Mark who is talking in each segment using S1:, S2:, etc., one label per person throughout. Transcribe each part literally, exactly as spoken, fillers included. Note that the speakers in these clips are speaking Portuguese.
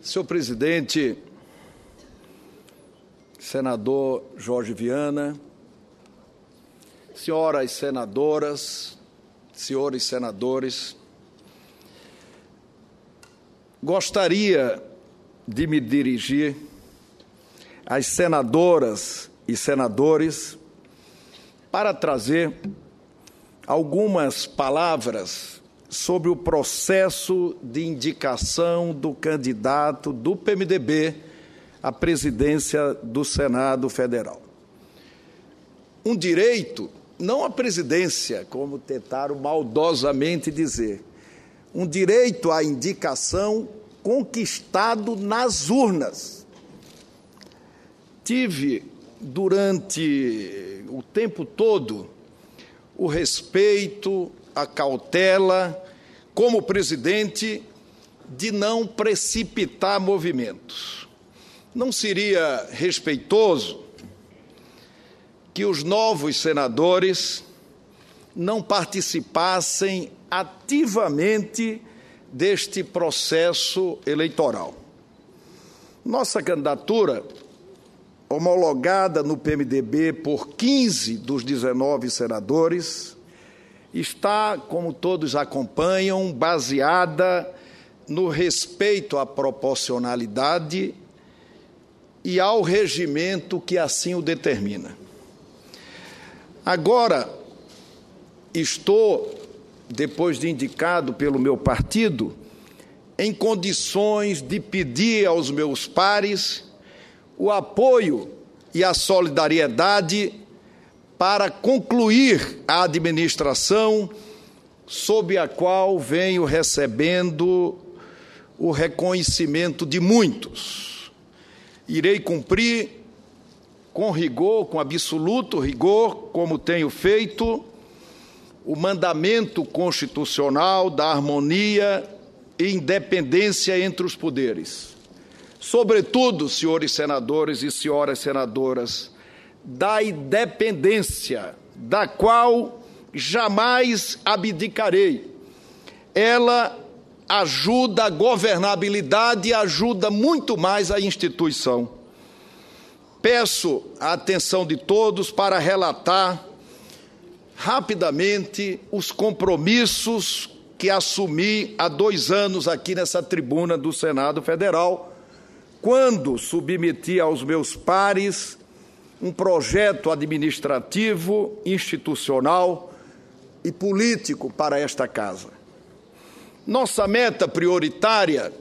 S1: Senhor presidente, senador Jorge Viana, senhoras senadoras, senhores senadores, gostaria de me dirigir às senadoras e senadores para trazer algumas palavras sobre o processo de indicação do candidato do P M D B à presidência do Senado Federal. Um direito, não a presidência, como tentaram maldosamente dizer, um direito à indicação conquistado nas urnas. Tive, durante o tempo todo, o respeito, a cautela, como presidente, de não precipitar movimentos. Não seria respeitoso que os novos senadores não participassem ativamente deste processo eleitoral. Nossa candidatura, homologada no P M D B por quinze dos dezenove senadores, está, como todos acompanham, baseada no respeito à proporcionalidade e ao regimento que assim o determina. Agora, estou, depois de indicado pelo meu partido, em condições de pedir aos meus pares o apoio e a solidariedade para concluir a administração sob a qual venho recebendo o reconhecimento de muitos. Irei cumprir com rigor, com absoluto rigor, como tenho feito, o mandamento constitucional da harmonia e independência entre os poderes. Sobretudo, senhores senadores e senhoras senadoras, da independência, da qual jamais abdicarei. Ela ajuda a governabilidade e ajuda muito mais a instituição. Peço a atenção de todos para relatar rapidamente os compromissos que assumi há dois anos aqui nessa tribuna do Senado Federal, quando submeti aos meus pares um projeto administrativo, institucional e político para esta casa. Nossa meta prioritária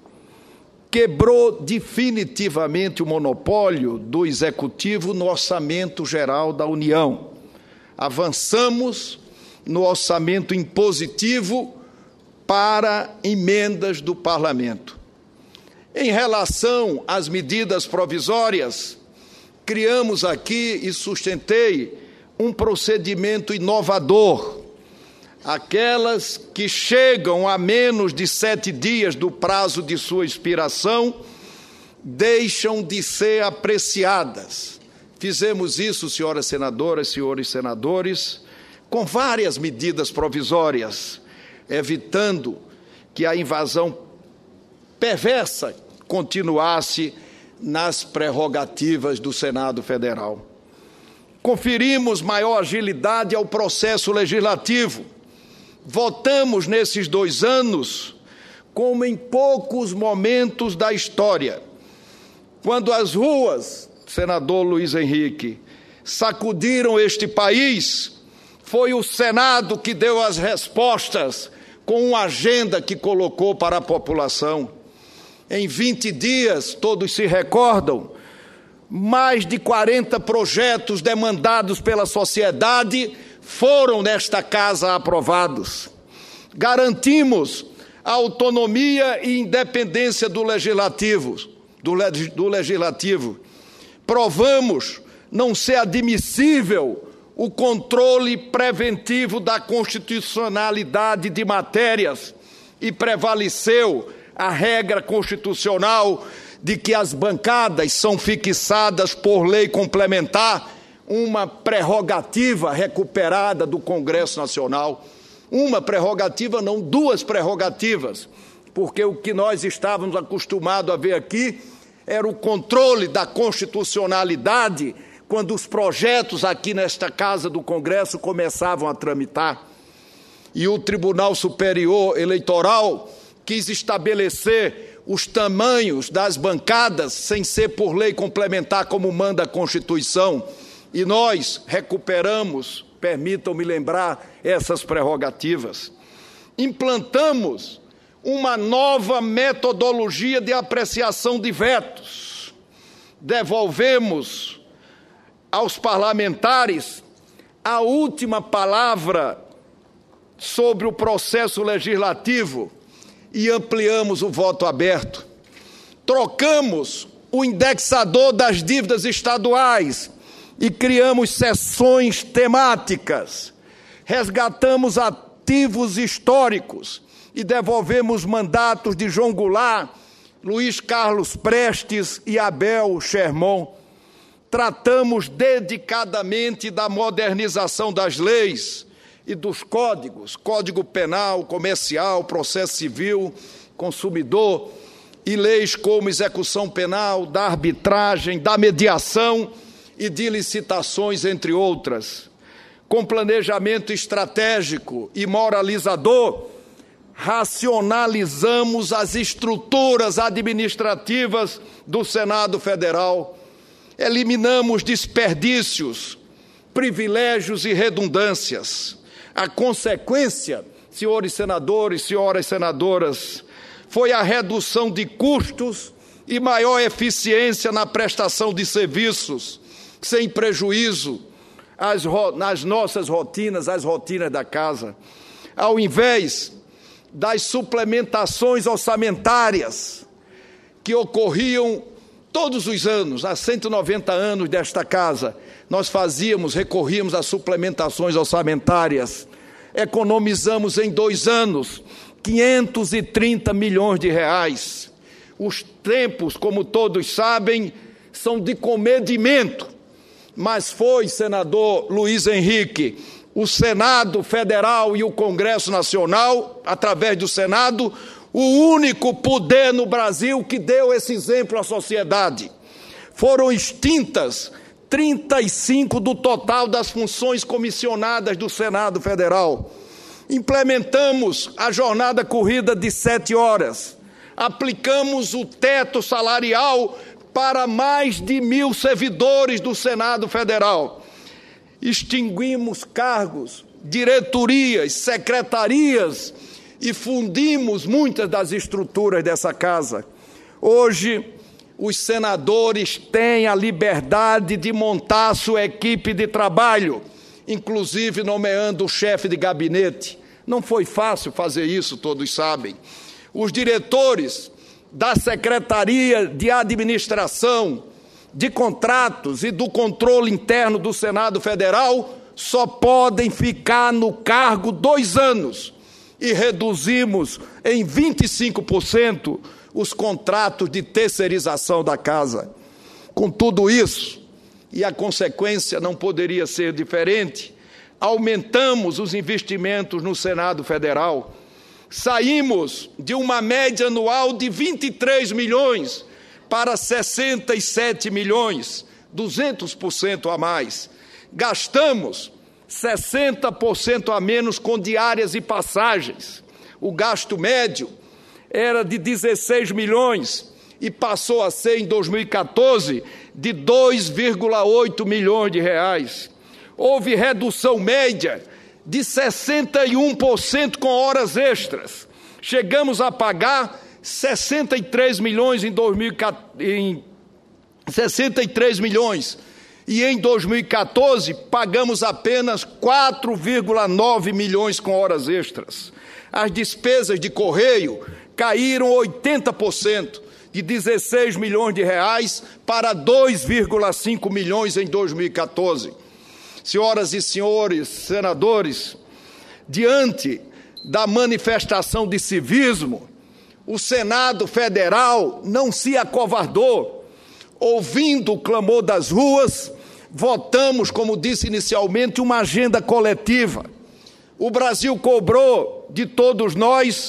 S1: quebrou definitivamente o monopólio do Executivo no Orçamento Geral da União. Avançamos no orçamento impositivo para emendas do Parlamento. Em relação às medidas provisórias, criamos aqui e sustentei um procedimento inovador. Aquelas que chegam a menos de sete dias do prazo de sua expiração deixam de ser apreciadas. Fizemos isso, senhoras senadoras, senhores senadores, com várias medidas provisórias, evitando que a invasão perversa continuasse nas prerrogativas do Senado Federal. Conferimos maior agilidade ao processo legislativo. Votamos nesses dois anos como em poucos momentos da história. Quando as ruas, senador Luiz Henrique, sacudiram este país, foi o Senado que deu as respostas com uma agenda que colocou para a população. Em vinte dias, todos se recordam, mais de quarenta projetos demandados pela sociedade foram nesta casa aprovados. Garantimos a autonomia e independência do legislativo, do, do legislativo. Provamos não ser admissível o controle preventivo da constitucionalidade de matérias e prevaleceu a regra constitucional de que as bancadas são fixadas por lei complementar, uma prerrogativa recuperada do Congresso Nacional. Uma prerrogativa, não, duas prerrogativas, porque o que nós estávamos acostumados a ver aqui era o controle da constitucionalidade quando os projetos aqui nesta Casa do Congresso começavam a tramitar. E o Tribunal Superior Eleitoral quis estabelecer os tamanhos das bancadas sem ser por lei complementar como manda a Constituição. E nós recuperamos, permitam-me lembrar, essas prerrogativas. Implantamos uma nova metodologia de apreciação de vetos. Devolvemos aos parlamentares a última palavra sobre o processo legislativo e ampliamos o voto aberto. Trocamos o indexador das dívidas estaduais e criamos sessões temáticas. Resgatamos ativos históricos e devolvemos mandatos de João Goulart, Luiz Carlos Prestes e Abel Sherman. Tratamos dedicadamente da modernização das leis e dos códigos, Código Penal, Comercial, Processo Civil, Consumidor, e leis como execução penal, da arbitragem, da mediação e de licitações, entre outras. Com planejamento estratégico e moralizador, racionalizamos as estruturas administrativas do Senado Federal, eliminamos desperdícios, privilégios e redundâncias. A consequência, senhores senadores, senhoras senadoras, foi a redução de custos e maior eficiência na prestação de serviços, sem prejuízo às, nas nossas rotinas, às rotinas da casa. Ao invés das suplementações orçamentárias que ocorriam todos os anos, há cento e noventa anos desta casa, nós fazíamos, recorríamos a suplementações orçamentárias. Economizamos em dois anos quinhentos e trinta milhões de reais. Os tempos, como todos sabem, são de comedimento, mas foi, senador Luiz Henrique, o Senado Federal e o Congresso Nacional, através do Senado, o único poder no Brasil que deu esse exemplo à sociedade. Foram extintas trinta e cinco do total das funções comissionadas do Senado Federal. Implementamos a jornada corrida de sete horas. Aplicamos o teto salarial para mais de mil servidores do Senado Federal. Extinguimos cargos, diretorias, secretarias e fundimos muitas das estruturas dessa casa. Hoje, os senadores têm a liberdade de montar sua equipe de trabalho, inclusive nomeando o chefe de gabinete. Não foi fácil fazer isso, todos sabem. Os diretores da Secretaria de Administração, de Contratos e do Controle Interno do Senado Federal só podem ficar no cargo dois anos e reduzimos em vinte e cinco por cento os contratos de terceirização da casa. Com tudo isso, e a consequência não poderia ser diferente, aumentamos os investimentos no Senado Federal, saímos de uma média anual de vinte e três milhões para sessenta e sete milhões, duzentos por cento a mais. Gastamos sessenta por cento a menos com diárias e passagens. O gasto médio era de dezesseis milhões e passou a ser, em dois mil e quatorze, de dois vírgula oito milhões de reais. Houve redução média de sessenta e um por cento com horas extras. Chegamos a pagar sessenta e três milhões em dois mil e quatorze, em sessenta e três milhões, e em dois mil e quatorze pagamos apenas quatro vírgula nove milhões com horas extras. As despesas de correio caíram oitenta por cento, de dezesseis milhões de reais para dois vírgula cinco milhões em dois mil e quatorze. Senhoras e senhores senadores, diante da manifestação de civismo, o Senado Federal não se acovardou. Ouvindo o clamor das ruas, votamos, como disse inicialmente, uma agenda coletiva. O Brasil cobrou de todos nós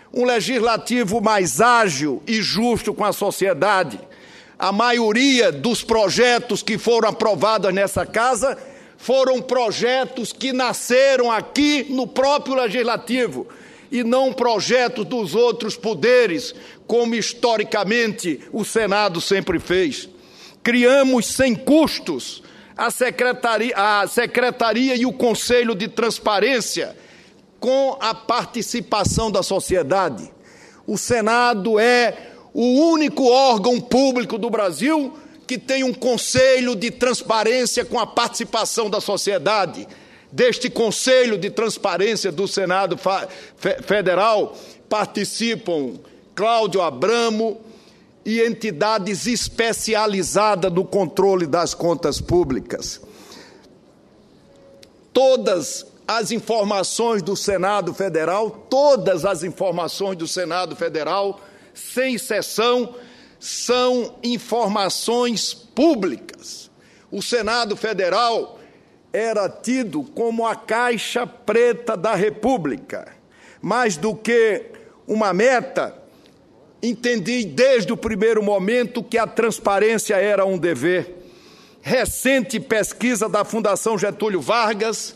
S1: um legislativo mais ágil e justo com a sociedade. A maioria dos projetos que foram aprovados nessa casa foram projetos que nasceram aqui no próprio legislativo e não projetos dos outros poderes, como historicamente o Senado sempre fez. Criamos sem custos a Secretaria, a Secretaria e o Conselho de Transparência, com a participação da sociedade. O Senado é o único órgão público do Brasil que tem um conselho de transparência com a participação da sociedade. Deste Conselho de Transparência do Senado Federal participam Cláudio Abramo e entidades especializadas no controle das contas públicas. Todas as informações do Senado Federal, todas as informações do Senado Federal, sem exceção, são informações públicas. O Senado Federal era tido como a caixa preta da República. Mais do que uma meta, entendi desde o primeiro momento que a transparência era um dever. Recente pesquisa da Fundação Getúlio Vargas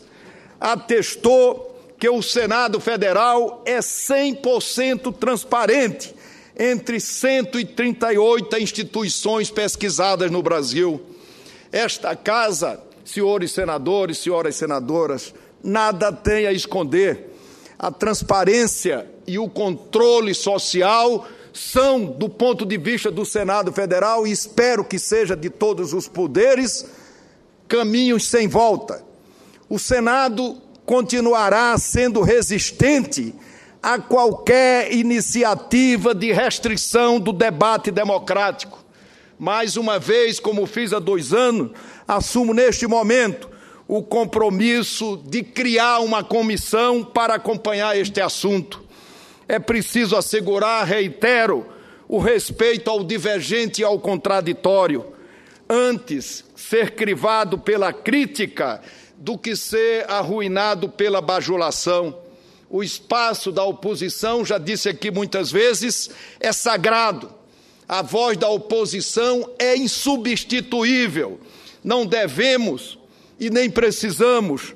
S1: atestou que o Senado Federal é cem por cento transparente entre cento e trinta e oito instituições pesquisadas no Brasil. Esta casa, senhores senadores, senhoras senadoras, nada tem a esconder. A transparência e o controle social são, do ponto de vista do Senado Federal, e espero que seja de todos os poderes, caminhos sem volta. O Senado continuará sendo resistente a qualquer iniciativa de restrição do debate democrático. Mais uma vez, como fiz há dois anos, assumo neste momento o compromisso de criar uma comissão para acompanhar este assunto. É preciso assegurar, reitero, o respeito ao divergente e ao contraditório, antes ser crivado pela crítica do que ser arruinado pela bajulação. O espaço da oposição, já disse aqui muitas vezes, é sagrado. A voz da oposição é insubstituível. Não devemos e nem precisamos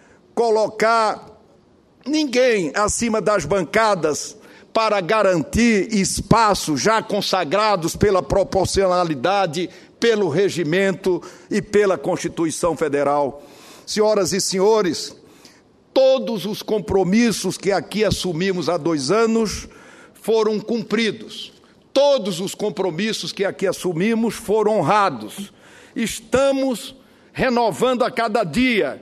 S1: colocar ninguém acima das bancadas para garantir espaços já consagrados pela proporcionalidade, pelo regimento e pela Constituição Federal. Senhoras e senhores, todos os compromissos que aqui assumimos há dois anos foram cumpridos. Todos os compromissos que aqui assumimos foram honrados. Estamos renovando a cada dia,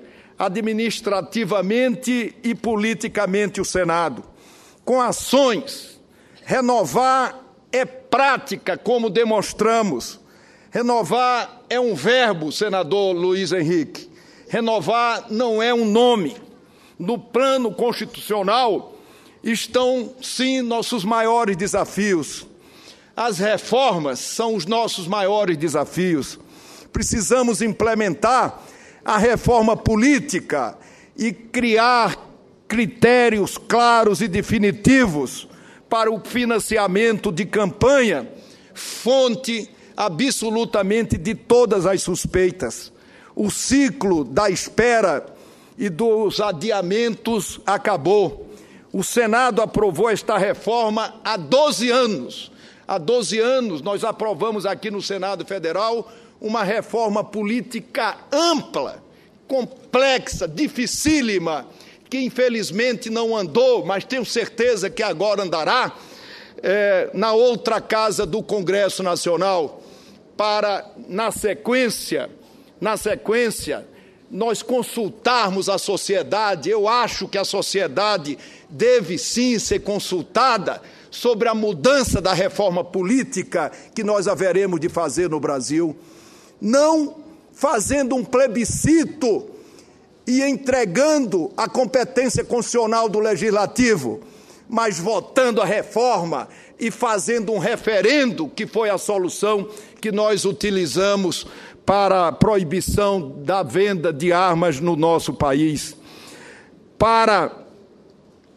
S1: administrativamente e politicamente, o Senado, com ações. Renovar é prática, como demonstramos. Renovar é um verbo, senador Luiz Henrique. Renovar não é um nome. No plano constitucional estão, sim, nossos maiores desafios. As reformas são os nossos maiores desafios. Precisamos implementar a reforma política e criar critérios claros e definitivos para o financiamento de campanha, fonte absolutamente de todas as suspeitas. O ciclo da espera e dos adiamentos acabou. O Senado aprovou esta reforma há doze anos. Há doze anos nós aprovamos aqui no Senado Federal uma reforma política ampla, complexa, dificílima, que infelizmente não andou, mas tenho certeza que agora andará, é, na outra casa do Congresso Nacional, para, na sequência, na sequência, nós consultarmos a sociedade. Eu acho que a sociedade deve sim ser consultada sobre a mudança da reforma política que nós haveremos de fazer no Brasil, não fazendo um plebiscito e entregando a competência constitucional do Legislativo, mas votando a reforma e fazendo um referendo, que foi a solução que nós utilizamos para a proibição da venda de armas no nosso país. Para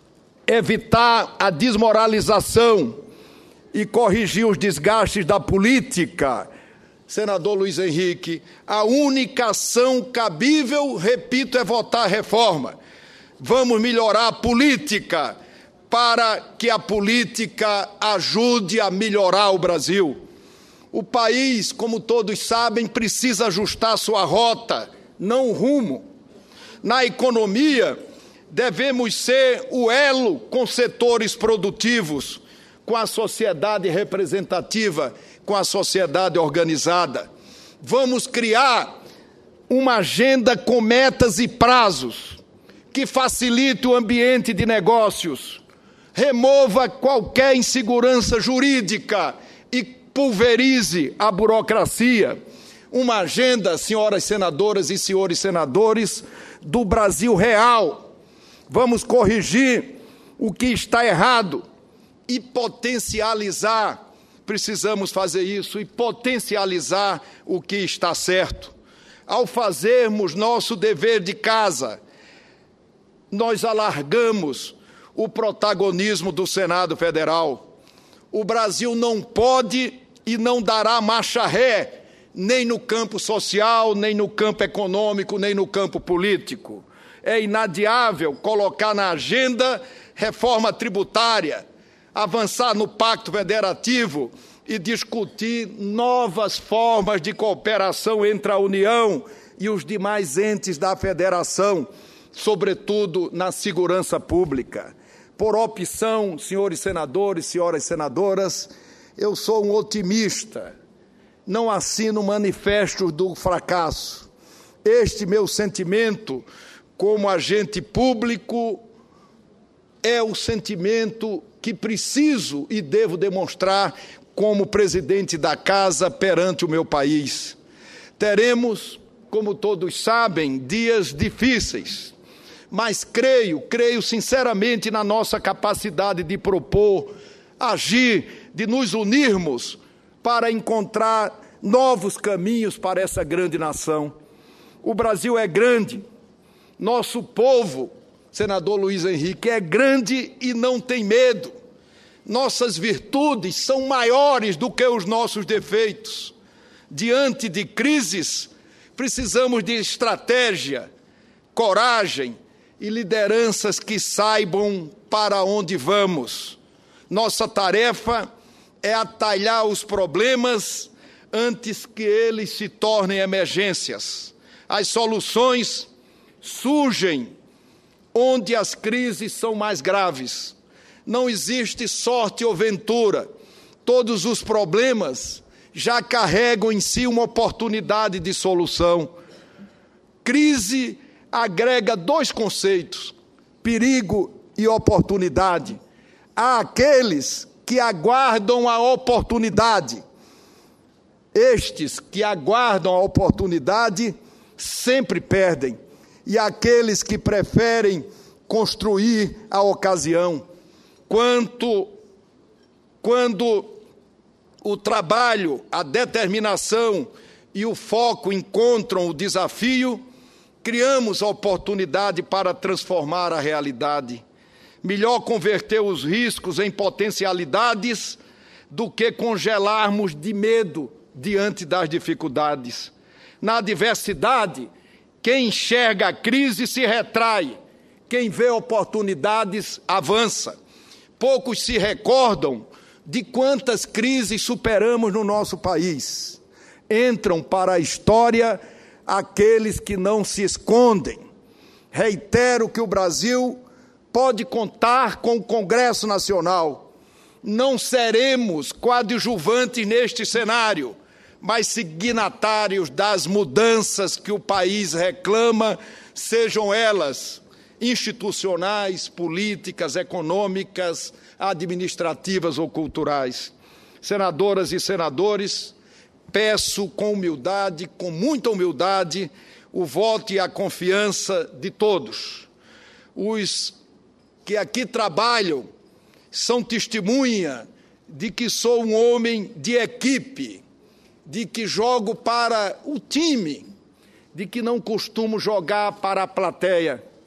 S1: evitar a desmoralização e corrigir os desgastes da política, senador Luiz Henrique, a única ação cabível, repito, é votar a reforma. Vamos melhorar a política para que a política ajude a melhorar o Brasil. O país, como todos sabem, precisa ajustar sua rota, não o rumo. Na economia, devemos ser o elo com setores produtivos, com a sociedade representativa, com a sociedade organizada. Vamos criar uma agenda com metas e prazos, que facilite o ambiente de negócios, remova qualquer insegurança jurídica e pulverize a burocracia. Uma agenda, senhoras senadoras e senhores senadores, do Brasil real. Vamos corrigir o que está errado e potencializar, precisamos fazer isso, e potencializar o que está certo. Ao fazermos nosso dever de casa, nós alargamos o protagonismo do Senado Federal. O Brasil não pode e não dará marcha ré, nem no campo social, nem no campo econômico, nem no campo político. É inadiável colocar na agenda reforma tributária, avançar no Pacto Federativo e discutir novas formas de cooperação entre a União e os demais entes da Federação, sobretudo na segurança pública. Por opção, senhores senadores, senhoras senadoras, eu sou um otimista, não assino manifestos do fracasso. Este meu sentimento, como agente público, é o sentimento que preciso e devo demonstrar como presidente da Casa perante o meu país. Teremos, como todos sabem, dias difíceis, mas creio, creio sinceramente na nossa capacidade de propor, agir, de nos unirmos para encontrar novos caminhos para essa grande nação. O Brasil é grande, nosso povo, senador Luiz Henrique, é grande e não tem medo. Nossas virtudes são maiores do que os nossos defeitos. Diante de crises, precisamos de estratégia, coragem e lideranças que saibam para onde vamos. Nossa tarefa é atalhar os problemas antes que eles se tornem emergências. As soluções surgem onde as crises são mais graves. Não existe sorte ou ventura. Todos os problemas já carregam em si uma oportunidade de solução. Crise agrega dois conceitos, perigo e oportunidade. Há aqueles que aguardam a oportunidade. Estes que aguardam a oportunidade sempre perdem. E aqueles que preferem construir a ocasião. Quanto, quando o trabalho, a determinação e o foco encontram o desafio, criamos a oportunidade para transformar a realidade. Melhor converter os riscos em potencialidades do que congelarmos de medo diante das dificuldades. Na adversidade, quem enxerga a crise se retrai, quem vê oportunidades avança. Poucos se recordam de quantas crises superamos no nosso país. Entram para a história aqueles que não se escondem. Reitero que o Brasil pode contar com o Congresso Nacional. Não seremos coadjuvantes neste cenário, mas signatários das mudanças que o país reclama, sejam elas institucionais, políticas, econômicas, administrativas ou culturais. Senadoras e senadores, peço com humildade, com muita humildade, o voto e a confiança de todos. Os que aqui trabalham são testemunha de que sou um homem de equipe, de que jogo para o time, de que não costumo jogar para a plateia.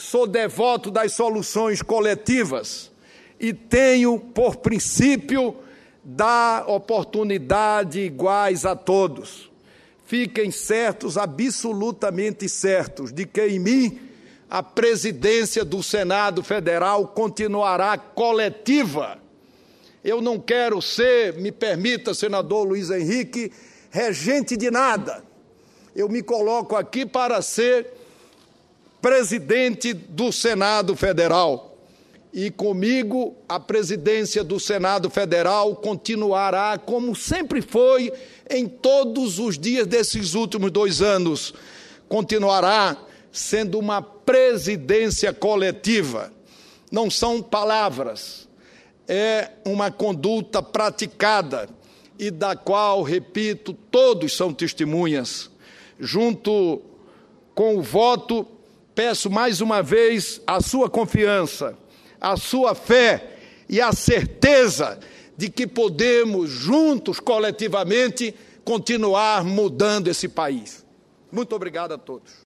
S1: sou devoto das soluções coletivas e tenho por princípio dar oportunidade iguais a todos. Fiquem certos, absolutamente certos, de que em mim a presidência do Senado Federal continuará coletiva. Eu não quero ser, me permita, senador Luiz Henrique, regente de nada. Eu me coloco aqui para ser presidente do Senado Federal. E comigo a presidência do Senado Federal continuará como sempre foi em todos os dias desses últimos dois anos. Continuará sendo uma presidência coletiva. Não são palavras, é uma conduta praticada e da qual, repito, todos são testemunhas. Junto com o voto, peço mais uma vez a sua confiança, a sua fé e a certeza de que podemos, juntos, coletivamente, continuar mudando esse país. Muito obrigado a todos.